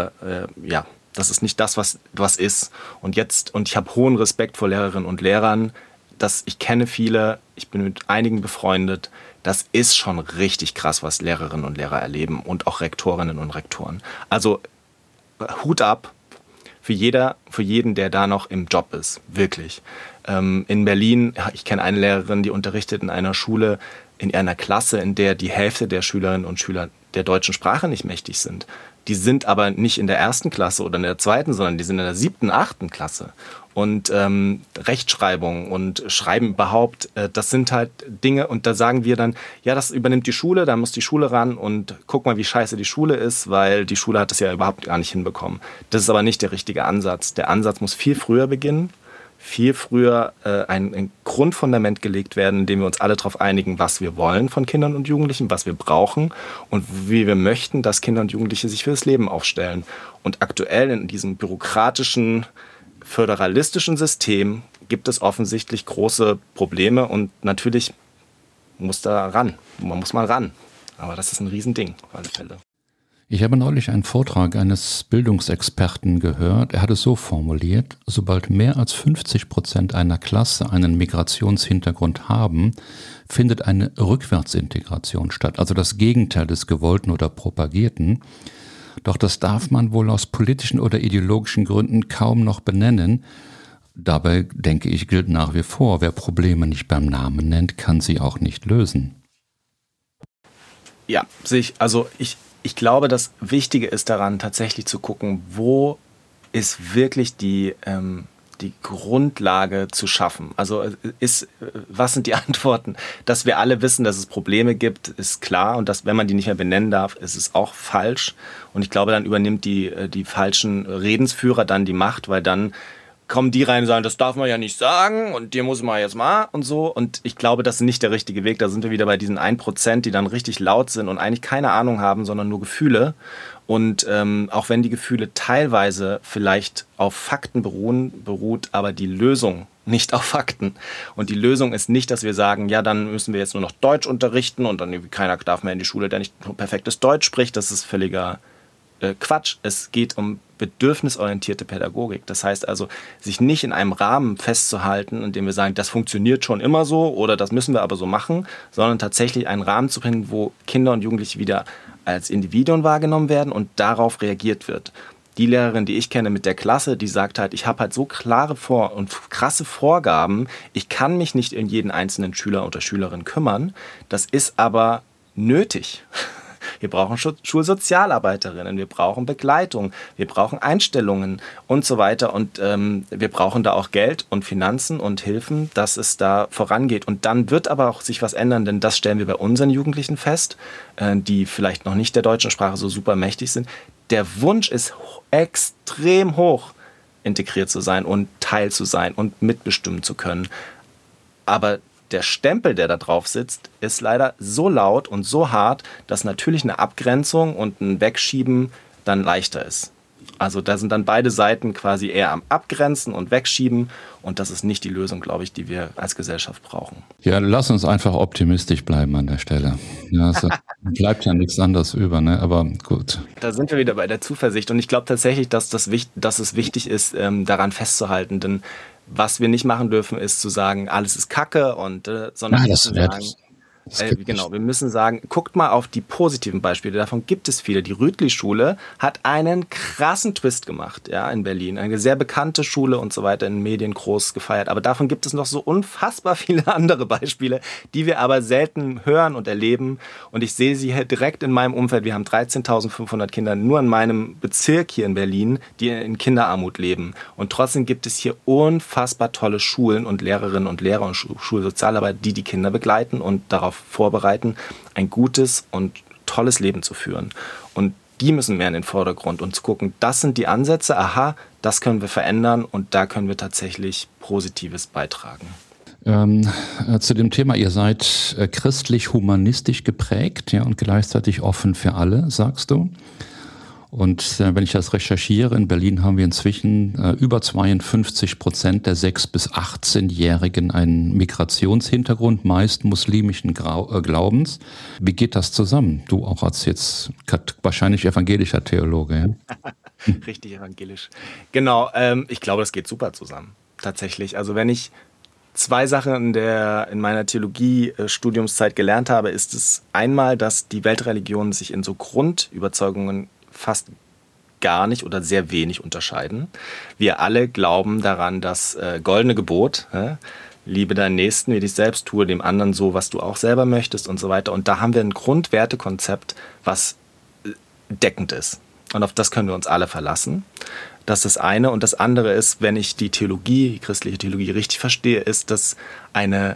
das ist nicht das, was ist. Und ich habe hohen Respekt vor Lehrerinnen und Lehrern. Ich kenne viele, ich bin mit einigen befreundet. Das ist schon richtig krass, was Lehrerinnen und Lehrer erleben und auch Rektorinnen und Rektoren. Also Hut ab für jeden, der da noch im Job ist, wirklich. In Berlin, ich kenne eine Lehrerin, die unterrichtet in einer Schule, in einer Klasse, in der die Hälfte der Schülerinnen und Schüler der deutschen Sprache nicht mächtig sind. Die sind aber nicht in der 1. Klasse oder in der 2., sondern die sind in der 7., 8. Klasse. Und Rechtschreibung und Schreiben überhaupt, das sind halt Dinge, und da sagen wir dann, ja, das übernimmt die Schule, da muss die Schule ran und guck mal, wie scheiße die Schule ist, weil die Schule hat das ja überhaupt gar nicht hinbekommen. Das ist aber nicht der richtige Ansatz. Der Ansatz muss viel früher beginnen. viel früher ein Grundfundament gelegt werden, in dem wir uns alle darauf einigen, was wir wollen von Kindern und Jugendlichen, was wir brauchen und wie wir möchten, dass Kinder und Jugendliche sich für das Leben aufstellen. Und aktuell in diesem bürokratischen, föderalistischen System gibt es offensichtlich große Probleme und natürlich muss man muss mal ran. Aber das ist ein Riesending auf alle Fälle. Ich habe neulich einen Vortrag eines Bildungsexperten gehört. Er hat es so formuliert: Sobald mehr als 50% einer Klasse einen Migrationshintergrund haben, findet eine Rückwärtsintegration statt. Also das Gegenteil des Gewollten oder Propagierten. Doch das darf man wohl aus politischen oder ideologischen Gründen kaum noch benennen. Dabei, denke ich, gilt nach wie vor, wer Probleme nicht beim Namen nennt, kann sie auch nicht lösen. Ja, ich glaube, das Wichtige ist daran, tatsächlich zu gucken, wo ist wirklich die Grundlage zu schaffen. Also was sind die Antworten? Dass wir alle wissen, dass es Probleme gibt, ist klar. Und dass, wenn man die nicht mehr benennen darf, ist es auch falsch. Und ich glaube, dann übernimmt die falschen Redensführer dann die Macht, weil dann kommen die rein und sagen, das darf man ja nicht sagen und dir muss man jetzt mal und so. Und ich glaube, das ist nicht der richtige Weg. Da sind wir wieder bei diesen 1%, die dann richtig laut sind und eigentlich keine Ahnung haben, sondern nur Gefühle. Und auch wenn die Gefühle teilweise vielleicht auf Fakten beruht, aber die Lösung nicht auf Fakten. Und die Lösung ist nicht, dass wir sagen, ja, dann müssen wir jetzt nur noch Deutsch unterrichten und dann keiner darf mehr in die Schule, der nicht perfektes Deutsch spricht. Das ist völliger Quatsch. Es geht um bedürfnisorientierte Pädagogik. Das heißt also, sich nicht in einem Rahmen festzuhalten, in dem wir sagen, das funktioniert schon immer so oder das müssen wir aber so machen, sondern tatsächlich einen Rahmen zu finden, wo Kinder und Jugendliche wieder als Individuen wahrgenommen werden und darauf reagiert wird. Die Lehrerin, die ich kenne mit der Klasse, die sagt halt, ich habe halt so klare und krasse Vorgaben, ich kann mich nicht um jeden einzelnen Schüler oder Schülerin kümmern. Das ist aber nötig. Wir brauchen Schulsozialarbeiterinnen, wir brauchen Begleitung, wir brauchen Einstellungen und so weiter. Und wir brauchen da auch Geld und Finanzen und Hilfen, dass es da vorangeht. Und dann wird aber auch sich was ändern, denn das stellen wir bei unseren Jugendlichen fest, die vielleicht noch nicht der deutschen Sprache so super mächtig sind. Der Wunsch ist extrem hoch, integriert zu sein und Teil zu sein und mitbestimmen zu können. Aber der Stempel, der da drauf sitzt, ist leider so laut und so hart, dass natürlich eine Abgrenzung und ein Wegschieben dann leichter ist. Also da sind dann beide Seiten quasi eher am Abgrenzen und Wegschieben und das ist nicht die Lösung, glaube ich, die wir als Gesellschaft brauchen. Ja, lass uns einfach optimistisch bleiben an der Stelle. Ja, es bleibt ja nichts anderes über, ne? Aber gut. Da sind wir wieder bei der Zuversicht und ich glaube tatsächlich, dass es wichtig ist, daran festzuhalten, denn was wir nicht machen dürfen, ist zu sagen, alles ist Kacke sondern wir müssen sagen, guckt mal auf die positiven Beispiele, davon gibt es viele. Die Rütli-Schule hat einen krassen Twist gemacht, ja, in Berlin. Eine sehr bekannte Schule und so weiter, in den Medien groß gefeiert. Aber davon gibt es noch so unfassbar viele andere Beispiele, die wir aber selten hören und erleben. Und ich sehe sie direkt in meinem Umfeld. Wir haben 13.500 Kinder nur in meinem Bezirk hier in Berlin, die in Kinderarmut leben. Und trotzdem gibt es hier unfassbar tolle Schulen und Lehrerinnen und Lehrer und Schulsozialarbeiter, die Kinder begleiten und darauf vorbereiten, ein gutes und tolles Leben zu führen. Und die müssen mehr in den Vordergrund und zu gucken, das sind die Ansätze, aha, das können wir verändern und da können wir tatsächlich Positives beitragen. Zu dem Thema, ihr seid christlich-humanistisch geprägt, ja, und gleichzeitig offen für alle, sagst du. Und wenn ich das recherchiere, in Berlin haben wir inzwischen über 52% der 6- bis 18-Jährigen einen Migrationshintergrund, meist muslimischen Glaubens. Wie geht das zusammen? Du auch als jetzt wahrscheinlich evangelischer Theologe. Ja? Richtig evangelisch. Genau, ich glaube, das geht super zusammen, tatsächlich. Also wenn ich 2 Sachen in meiner Theologie-Studiumszeit gelernt habe, ist es einmal, dass die Weltreligionen sich in so Grundüberzeugungen fast gar nicht oder sehr wenig unterscheiden. Wir alle glauben daran, das goldene Gebot, liebe deinen Nächsten wie dich selbst, tue dem anderen so, was du auch selber möchtest und so weiter. Und da haben wir ein Grundwertekonzept, was deckend ist. Und auf das können wir uns alle verlassen. Das ist das eine. Und das andere ist, wenn ich die christliche Theologie richtig verstehe, ist, dass eine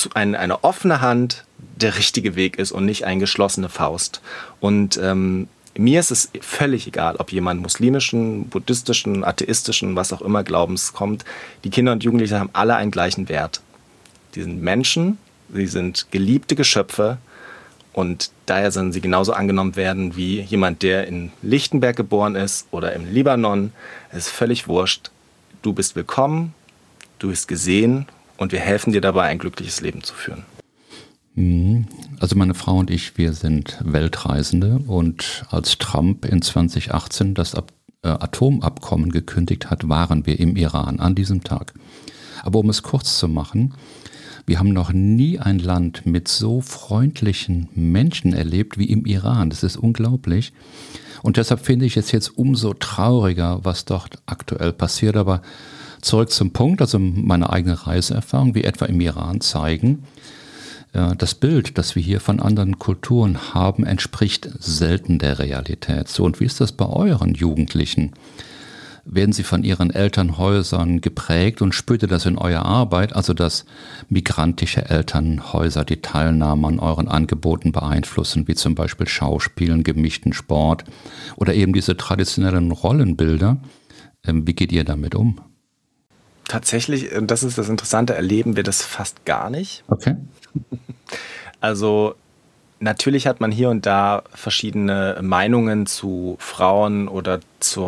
offene Hand der richtige Weg ist und nicht eine geschlossene Faust. Und mir ist es völlig egal, ob jemand muslimischen, buddhistischen, atheistischen, was auch immer Glaubens kommt. Die Kinder und Jugendlichen haben alle einen gleichen Wert. Die sind Menschen, sie sind geliebte Geschöpfe und daher sollen sie genauso angenommen werden wie jemand, der in Lichtenberg geboren ist oder im Libanon. Es ist völlig wurscht. Du bist willkommen, du bist gesehen und wir helfen dir dabei, ein glückliches Leben zu führen. Also meine Frau und ich, wir sind Weltreisende und als Trump in 2018 das Atomabkommen gekündigt hat, waren wir im Iran an diesem Tag. Aber um es kurz zu machen, wir haben noch nie ein Land mit so freundlichen Menschen erlebt wie im Iran. Das ist unglaublich. Und deshalb finde ich es jetzt umso trauriger, was dort aktuell passiert. Aber zurück zum Punkt, also meine eigene Reiseerfahrung, wie etwa im Iran zeigen, das Bild, das wir hier von anderen Kulturen haben, entspricht selten der Realität. So, und wie ist das bei euren Jugendlichen? Werden sie von ihren Elternhäusern geprägt und spürt ihr das in eurer Arbeit, also dass migrantische Elternhäuser die Teilnahme an euren Angeboten beeinflussen, wie zum Beispiel Schauspielen, gemischten Sport oder eben diese traditionellen Rollenbilder? Wie geht ihr damit um? Tatsächlich, das ist das Interessante, erleben wir das fast gar nicht. Okay. Also natürlich hat man hier und da verschiedene Meinungen zu Frauen oder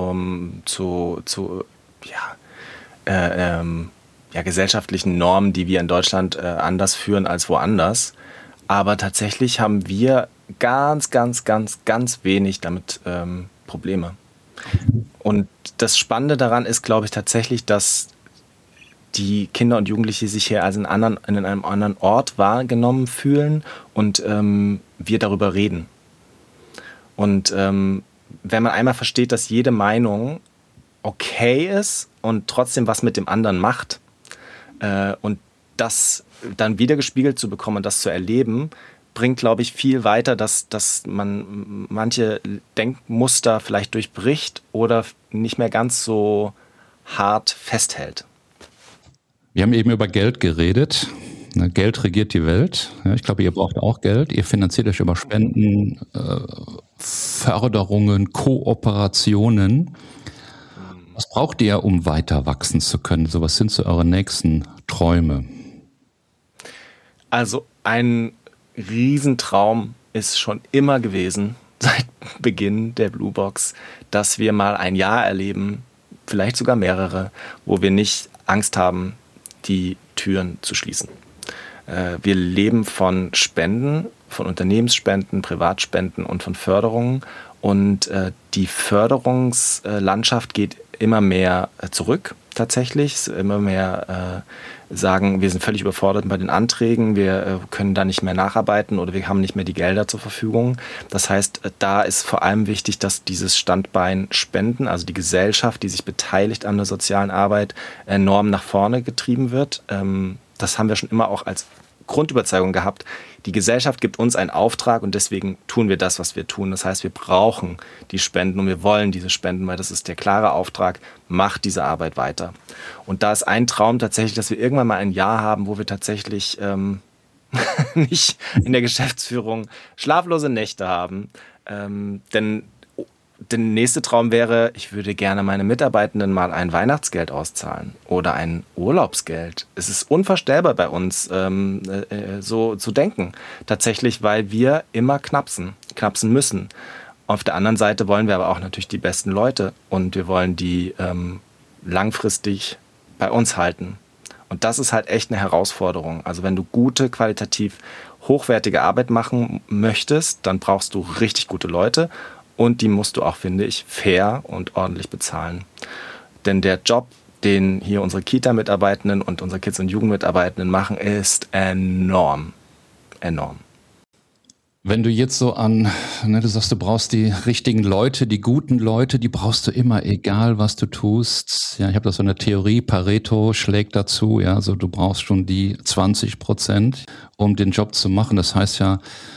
gesellschaftlichen Normen, die wir in Deutschland anders führen als woanders. Aber tatsächlich haben wir ganz wenig damit Probleme. Und das Spannende daran ist, glaube ich, tatsächlich, dass die Kinder und Jugendliche sich hier also in einem anderen Ort wahrgenommen fühlen und wir darüber reden. Und wenn man einmal versteht, dass jede Meinung okay ist und trotzdem was mit dem anderen macht und das dann wiedergespiegelt zu bekommen und das zu erleben, bringt, glaube ich, viel weiter, dass man manche Denkmuster vielleicht durchbricht oder nicht mehr ganz so hart festhält. Wir haben eben über Geld geredet. Geld regiert die Welt. Ja, ich glaube, ihr braucht auch Geld. Ihr finanziert euch über Spenden, Förderungen, Kooperationen. Was braucht ihr, um weiter wachsen zu können? So, was sind so eure nächsten Träume? Also ein Riesentraum ist schon immer gewesen, seit Beginn der Blue Box, dass wir mal ein Jahr erleben, vielleicht sogar mehrere, wo wir nicht Angst haben, die Türen zu schließen. Wir leben von Spenden, von Unternehmensspenden, Privatspenden und von Förderungen. Und die Förderungslandschaft geht immer mehr zurück tatsächlich. Immer mehr sagen, wir sind völlig überfordert bei den Anträgen, wir können da nicht mehr nacharbeiten oder wir haben nicht mehr die Gelder zur Verfügung. Das heißt, da ist vor allem wichtig, dass dieses Standbein Spenden, also die Gesellschaft, die sich beteiligt an der sozialen Arbeit, enorm nach vorne getrieben wird. Das haben wir schon immer auch als Grundüberzeugung gehabt. Die Gesellschaft gibt uns einen Auftrag und deswegen tun wir das, was wir tun. Das heißt, wir brauchen die Spenden und wir wollen diese Spenden, weil das ist der klare Auftrag, macht diese Arbeit weiter. Und da ist ein Traum tatsächlich, dass wir irgendwann mal ein Jahr haben, wo wir tatsächlich nicht in der Geschäftsführung schlaflose Nächte haben. Denn der nächste Traum wäre, ich würde gerne meine Mitarbeitenden mal ein Weihnachtsgeld auszahlen oder ein Urlaubsgeld. Es ist unvorstellbar bei uns, so zu denken. Tatsächlich, weil wir immer knapsen müssen. Auf der anderen Seite wollen wir aber auch natürlich die besten Leute und wir wollen die langfristig bei uns halten. Und das ist halt echt eine Herausforderung. Also wenn du gute, qualitativ hochwertige Arbeit machen möchtest, dann brauchst du richtig gute Leute. Und die musst du auch, finde ich, fair und ordentlich bezahlen. Denn der Job, den hier unsere Kita-Mitarbeitenden und unsere Kids- und Jugendmitarbeitenden machen, ist enorm. Enorm. Wenn du jetzt so du sagst, du brauchst die richtigen Leute, die guten Leute, die brauchst du immer, egal was du tust. Ja, ich habe da so eine Theorie, Pareto schlägt dazu, ja, so du brauchst schon die 20%, um den Job zu machen. Das heißt ja,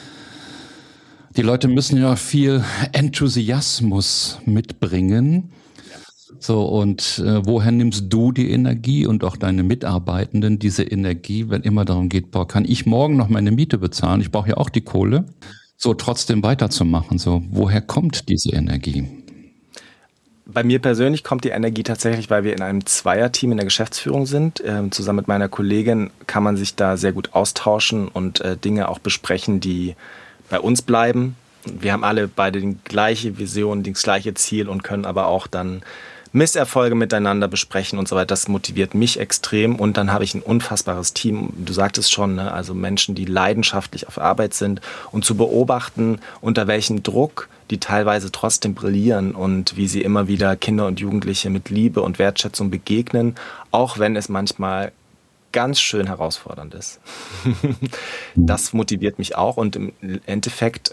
die Leute müssen ja viel Enthusiasmus mitbringen. So, und woher nimmst du die Energie und auch deine Mitarbeitenden diese Energie, wenn immer darum geht, kann ich morgen noch meine Miete bezahlen? Ich brauche ja auch die Kohle. so trotzdem weiterzumachen? So, woher kommt diese Energie? Bei mir persönlich kommt die Energie tatsächlich, weil wir in einem Zweierteam in der Geschäftsführung sind. Zusammen mit meiner Kollegin kann man sich da sehr gut austauschen und Dinge auch besprechen, die bei uns bleiben. Wir haben alle beide die gleiche Vision, das gleiche Ziel und können aber auch dann Misserfolge miteinander besprechen und so weiter. Das motiviert mich extrem. Und dann habe ich ein unfassbares Team. Du sagtest schon, ne? Also Menschen, die leidenschaftlich auf Arbeit sind und zu beobachten, unter welchem Druck die teilweise trotzdem brillieren und wie sie immer wieder Kinder und Jugendliche mit Liebe und Wertschätzung begegnen, auch wenn es manchmal ganz schön herausfordernd ist. Das motiviert mich auch und im Endeffekt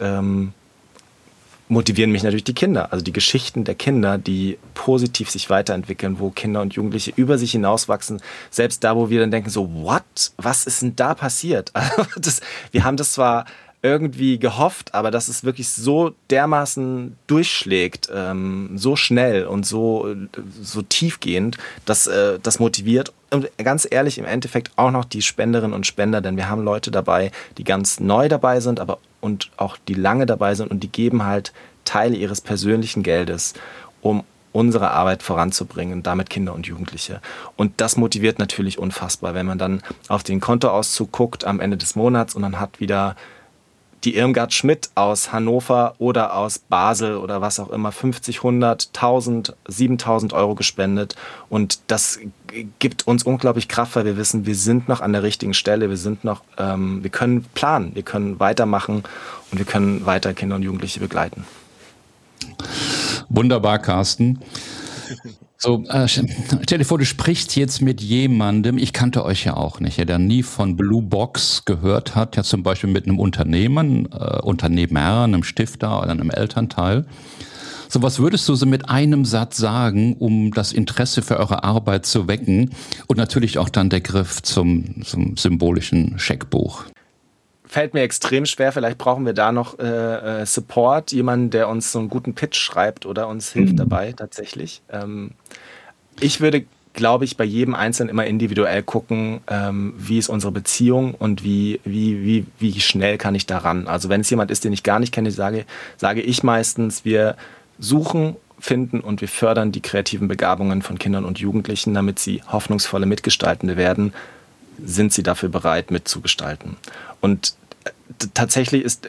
motivieren mich natürlich die Kinder, also die Geschichten der Kinder, die positiv sich weiterentwickeln, wo Kinder und Jugendliche über sich hinauswachsen, selbst da, wo wir dann denken so, what? Was ist denn da passiert? Wir haben das zwar irgendwie gehofft, aber dass es wirklich so dermaßen durchschlägt, so schnell und so tiefgehend, das motiviert. Und ganz ehrlich, im Endeffekt auch noch die Spenderinnen und Spender, denn wir haben Leute dabei, die ganz neu dabei sind, und auch die lange dabei sind und die geben halt Teile ihres persönlichen Geldes, um unsere Arbeit voranzubringen, damit Kinder und Jugendliche. Und das motiviert natürlich unfassbar, wenn man dann auf den Kontoauszug guckt am Ende des Monats und dann hat wieder die Irmgard Schmidt aus Hannover oder aus Basel oder was auch immer 50, 100, 1000, 7000 Euro gespendet. Und das gibt uns unglaublich Kraft, weil wir wissen, wir sind noch an der richtigen Stelle, wir können planen, wir können weitermachen und wir können weiter Kinder und Jugendliche begleiten. Wunderbar, Carsten. So, stell dir vor, du sprichst jetzt mit jemandem, ich kannte euch ja auch nicht, der nie von Blue Box gehört hat, ja zum Beispiel mit einem Unternehmer, einem Stifter oder einem Elternteil. So, was würdest du so mit einem Satz sagen, um das Interesse für eure Arbeit zu wecken und natürlich auch dann der Griff zum symbolischen Scheckbuch? Fällt mir extrem schwer, vielleicht brauchen wir da noch Support, jemanden, der uns so einen guten Pitch schreibt oder uns hilft dabei tatsächlich. Ich würde, glaube ich, bei jedem Einzelnen immer individuell gucken, wie ist unsere Beziehung und wie schnell kann ich daran. Also wenn es jemand ist, den ich gar nicht kenne, sage ich meistens, wir suchen, finden und wir fördern die kreativen Begabungen von Kindern und Jugendlichen, damit sie hoffnungsvolle Mitgestaltende werden, sind sie dafür bereit, mitzugestalten. Und tatsächlich ist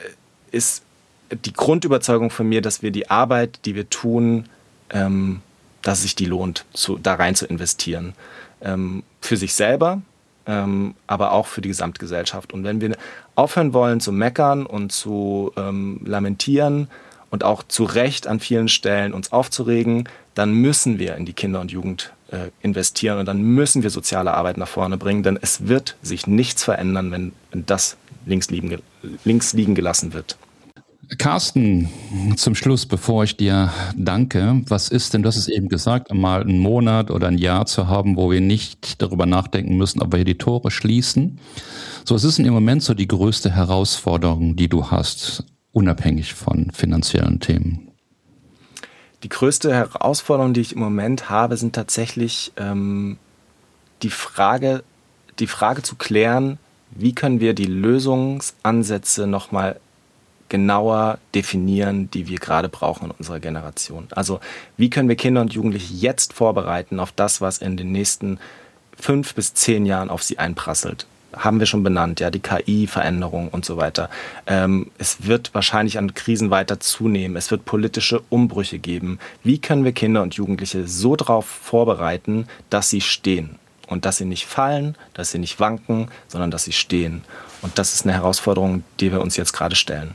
die Grundüberzeugung von mir, dass wir die Arbeit, die wir tun, dass sich die lohnt, da rein zu investieren. Für sich selber, aber auch für die Gesamtgesellschaft. Und wenn wir aufhören wollen zu meckern und zu lamentieren und auch zu Recht an vielen Stellen uns aufzuregen, dann müssen wir in die Kinder und Jugend investieren und dann müssen wir soziale Arbeit nach vorne bringen, denn es wird sich nichts verändern, wenn das links liegen gelassen wird. Carsten, zum Schluss, bevor ich dir danke, was ist denn, du hast es eben gesagt, mal einen Monat oder ein Jahr zu haben, wo wir nicht darüber nachdenken müssen, ob wir hier die Tore schließen. So, was ist denn im Moment so die größte Herausforderung, die du hast, unabhängig von finanziellen Themen? Die größte Herausforderung, die ich im Moment habe, sind tatsächlich die Frage zu klären, wie können wir die Lösungsansätze nochmal genauer definieren, die wir gerade brauchen in unserer Generation. Also wie können wir Kinder und Jugendliche jetzt vorbereiten auf das, was in den nächsten 5 bis 10 Jahren auf sie einprasselt. Haben wir schon benannt, ja, die KI-Veränderung und so weiter. Es wird wahrscheinlich an Krisen weiter zunehmen. Es wird politische Umbrüche geben. Wie können wir Kinder und Jugendliche so darauf vorbereiten, dass sie stehen? Und dass sie nicht fallen, dass sie nicht wanken, sondern dass sie stehen. Und das ist eine Herausforderung, die wir uns jetzt gerade stellen.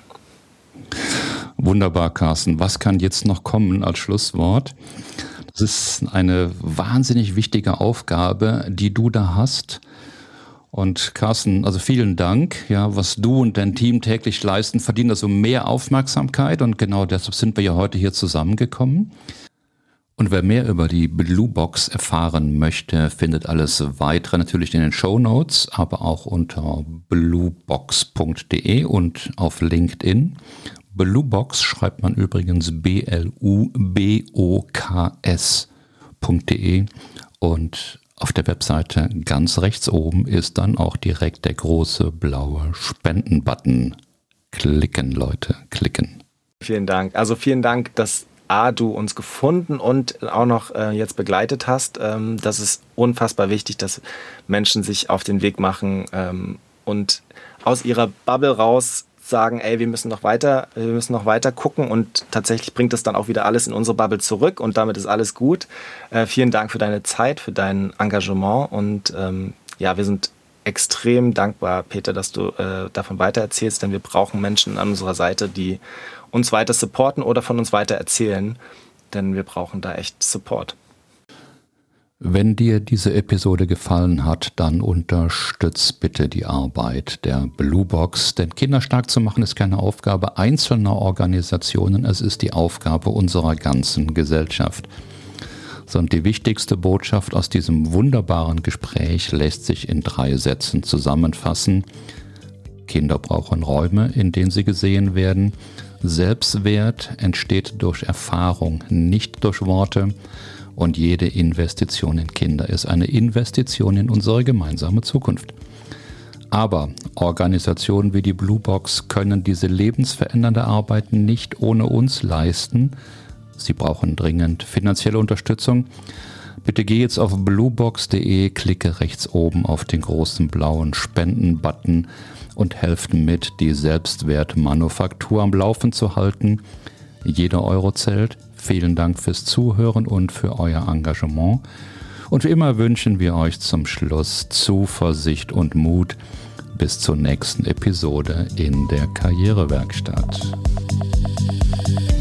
Wunderbar, Carsten. Was kann jetzt noch kommen als Schlusswort? Das ist eine wahnsinnig wichtige Aufgabe, die du da hast. Und Carsten, also vielen Dank. Ja, was du und dein Team täglich leisten, verdient also mehr Aufmerksamkeit. Und genau deshalb sind wir ja heute hier zusammengekommen. Und wer mehr über die Blue Box erfahren möchte, findet alles weitere natürlich in den Shownotes, aber auch unter bluebox.de und auf LinkedIn. Blue Box schreibt man übrigens BLUBOKS.de und auf der Webseite ganz rechts oben ist dann auch direkt der große blaue Spenden-Button. Klicken, Leute, klicken. Vielen Dank. Also vielen Dank, dass du uns gefunden und auch noch jetzt begleitet hast. Das ist unfassbar wichtig, dass Menschen sich auf den Weg machen und aus ihrer Bubble raus sagen, ey, wir müssen noch weiter gucken, und tatsächlich bringt das dann auch wieder alles in unsere Bubble zurück und damit ist alles gut. Vielen Dank für deine Zeit, für dein Engagement und wir sind extrem dankbar, Peter, dass du davon weitererzählst, denn wir brauchen Menschen an unserer Seite, die uns weiter supporten oder von uns weiter erzählen, denn wir brauchen da echt Support. Wenn dir diese Episode gefallen hat, dann unterstütz bitte die Arbeit der Blue Box, denn Kinder stark zu machen ist keine Aufgabe einzelner Organisationen, es ist die Aufgabe unserer ganzen Gesellschaft. Und die wichtigste Botschaft aus diesem wunderbaren Gespräch lässt sich in 3 Sätzen zusammenfassen. Kinder brauchen Räume, in denen sie gesehen werden. Selbstwert entsteht durch Erfahrung, nicht durch Worte. Und jede Investition in Kinder ist eine Investition in unsere gemeinsame Zukunft. Aber Organisationen wie die Blue Box können diese lebensverändernde Arbeit nicht ohne uns leisten. Sie brauchen dringend finanzielle Unterstützung. Bitte geh jetzt auf bluebox.de, klicke rechts oben auf den großen blauen Spenden-Button und helft mit, die Selbstwertmanufaktur am Laufen zu halten. Jeder Euro zählt. Vielen Dank fürs Zuhören und für euer Engagement. Und wie immer wünschen wir euch zum Schluss Zuversicht und Mut. Bis zur nächsten Episode in der Karrierewerkstatt.